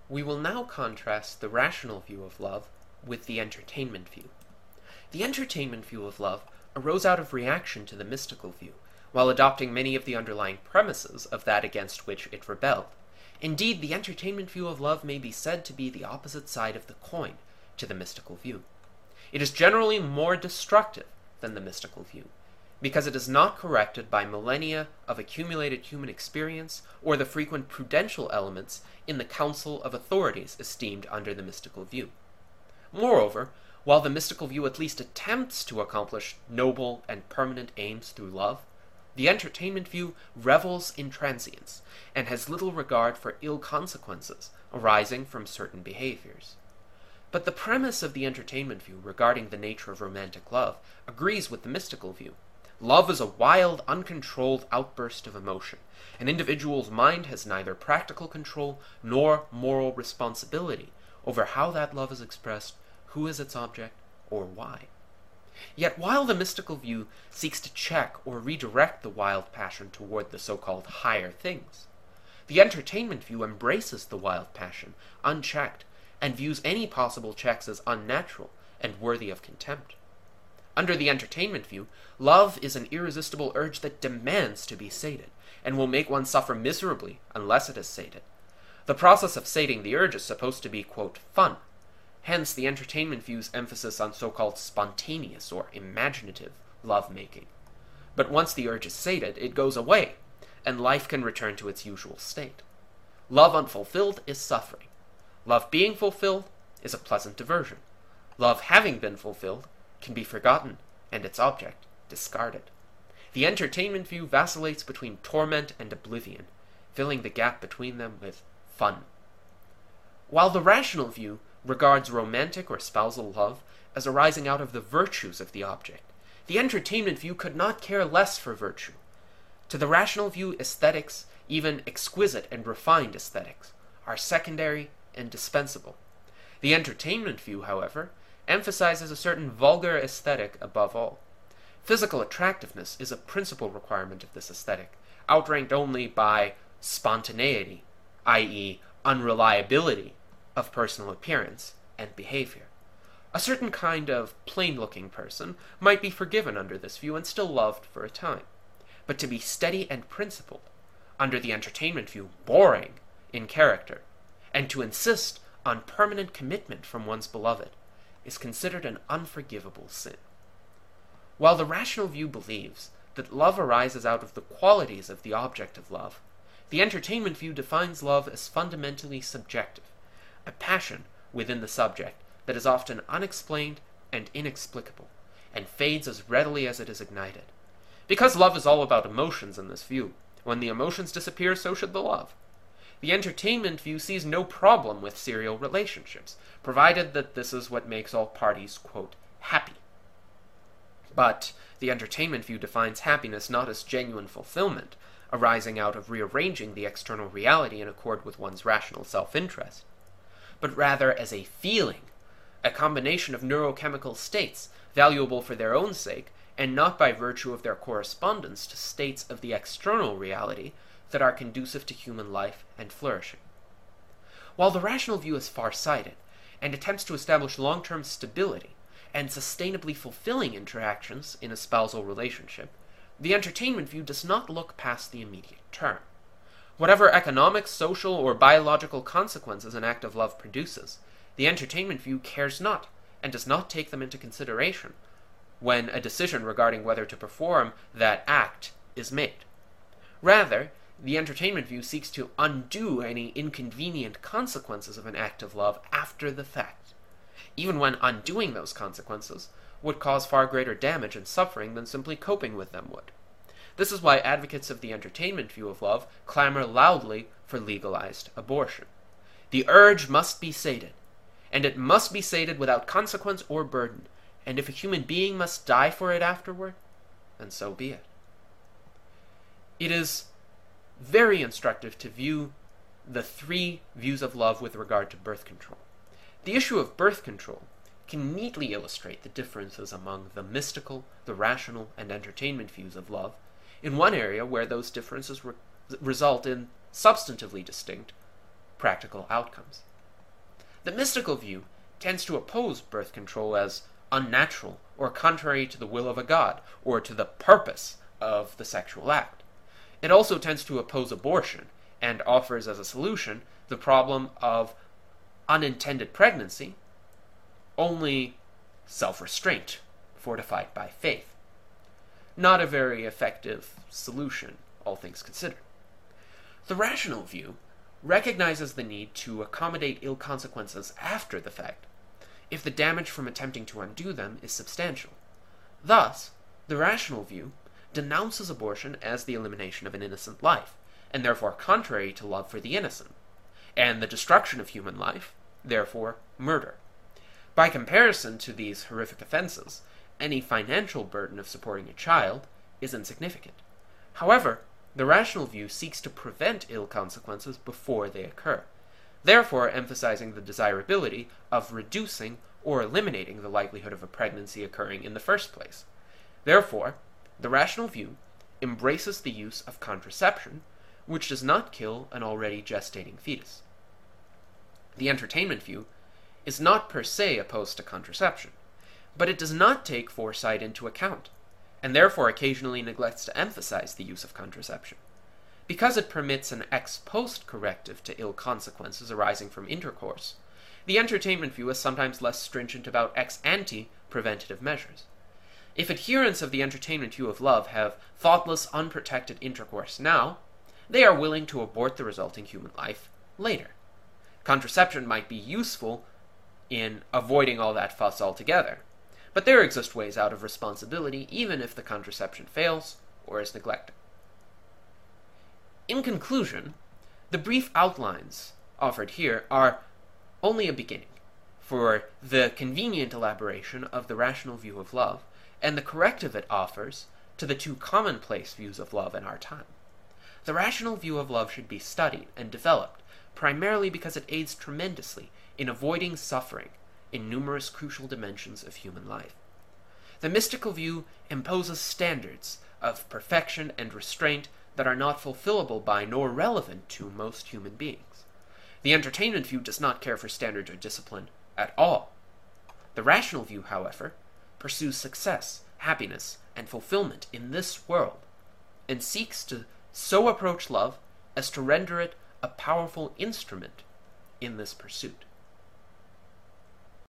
We will now contrast the rational view of love with the entertainment view. The entertainment view of love arose out of reaction to the mystical view, while adopting many of the underlying premises of that against which it rebelled. Indeed, the entertainment view of love may be said to be the opposite side of the coin to the mystical view. It is generally more destructive than the mystical view, because it is not corrected by millennia of accumulated human experience or the frequent prudential elements in the council of authorities esteemed under the mystical view. Moreover, while the mystical view at least attempts to accomplish noble and permanent aims through love, the entertainment view revels in transience and has little regard for ill consequences arising from certain behaviors. But the premise of the entertainment view regarding the nature of romantic love agrees with the mystical view. Love is a wild, uncontrolled outburst of emotion. An individual's mind has neither practical control nor moral responsibility over how that love is expressed, who is its object, or why. Yet while the mystical view seeks to check or redirect the wild passion toward the so-called higher things, the entertainment view embraces the wild passion, unchecked, and views any possible checks as unnatural and worthy of contempt. Under the entertainment view, love is an irresistible urge that demands to be sated, and will make one suffer miserably unless it is sated. The process of sating the urge is supposed to be, quote, fun. Hence the entertainment view's emphasis on so-called spontaneous or imaginative love-making. But once the urge is sated, it goes away, and life can return to its usual state. Love unfulfilled is suffering. Love being fulfilled is a pleasant diversion. Love having been fulfilled can be forgotten and its object discarded. The entertainment view vacillates between torment and oblivion, filling the gap between them with fun. While the rational view regards romantic or spousal love as arising out of the virtues of the object, the entertainment view could not care less for virtue. To the rational view, aesthetics, even exquisite and refined aesthetics, are secondary and dispensable. The entertainment view, however, emphasizes a certain vulgar aesthetic above all. Physical attractiveness is a principal requirement of this aesthetic, outranked only by spontaneity, i.e., unreliability of personal appearance and behavior. A certain kind of plain-looking person might be forgiven under this view and still loved for a time. But to be steady and principled, under the entertainment view boring in character, and to insist on permanent commitment from one's beloved, is considered an unforgivable sin. While the rational view believes that love arises out of the qualities of the object of love, the entertainment view defines love as fundamentally subjective, a passion within the subject that is often unexplained and inexplicable, and fades as readily as it is ignited. Because love is all about emotions in this view, when the emotions disappear, so should the love. The entertainment view sees no problem with serial relationships, provided that this is what makes all parties, quote, happy. But the entertainment view defines happiness not as genuine fulfillment, arising out of rearranging the external reality in accord with one's rational self-interest, but rather as a feeling, a combination of neurochemical states, valuable for their own sake, and not by virtue of their correspondence to states of the external reality that are conducive to human life and flourishing. While the rational view is far-sighted, and attempts to establish long-term stability and sustainably fulfilling interactions in a spousal relationship, the entertainment view does not look past the immediate term. Whatever economic, social, or biological consequences an act of love produces, the entertainment view cares not, and does not take them into consideration when a decision regarding whether to perform that act is made. Rather, the entertainment view seeks to undo any inconvenient consequences of an act of love after the fact, even when undoing those consequences would cause far greater damage and suffering than simply coping with them would. This is why advocates of the entertainment view of love clamor loudly for legalized abortion. The urge must be sated, and it must be sated without consequence or burden, and if a human being must die for it afterward, then so be it. It is very instructive to view the three views of love with regard to birth control. The issue of birth control can neatly illustrate the differences among the mystical, the rational, and entertainment views of love in one area where those differences result in substantively distinct practical outcomes. The mystical view tends to oppose birth control as unnatural or contrary to the will of a god or to the purpose of the sexual act. It also tends to oppose abortion and offers as a solution the problem of unintended pregnancy, only self-restraint fortified by faith. Not a very effective solution, all things considered. The rational view recognizes the need to accommodate ill consequences after the fact, if the damage from attempting to undo them is substantial. Thus, the rational view denounces abortion as the elimination of an innocent life, and therefore contrary to love for the innocent, and the destruction of human life, therefore murder. By comparison to these horrific offenses, any financial burden of supporting a child is insignificant. However, the rational view seeks to prevent ill consequences before they occur, therefore emphasizing the desirability of reducing or eliminating the likelihood of a pregnancy occurring in the first place. Therefore, the rational view embraces the use of contraception, which does not kill an already gestating fetus. The entertainment view is not per se opposed to contraception, but it does not take foresight into account, and therefore occasionally neglects to emphasize the use of contraception. Because it permits an ex post corrective to ill consequences arising from intercourse, the entertainment view is sometimes less stringent about ex ante preventative measures. If adherents of the entertainment view of love have thoughtless, unprotected intercourse now, they are willing to abort the resulting human life later. Contraception might be useful in avoiding all that fuss altogether, but there exist ways out of responsibility even if the contraception fails or is neglected. In conclusion, the brief outlines offered here are only a beginning for the convenient elaboration of the rational view of love and the corrective it offers to the two commonplace views of love in our time. The rational view of love should be studied and developed primarily because it aids tremendously in avoiding suffering in numerous crucial dimensions of human life. The mystical view imposes standards of perfection and restraint that are not fulfillable by nor relevant to most human beings. The entertainment view does not care for standards or discipline at all. The rational view, however, pursues success, happiness, and fulfillment in this world, and seeks to so approach love as to render it a powerful instrument in this pursuit.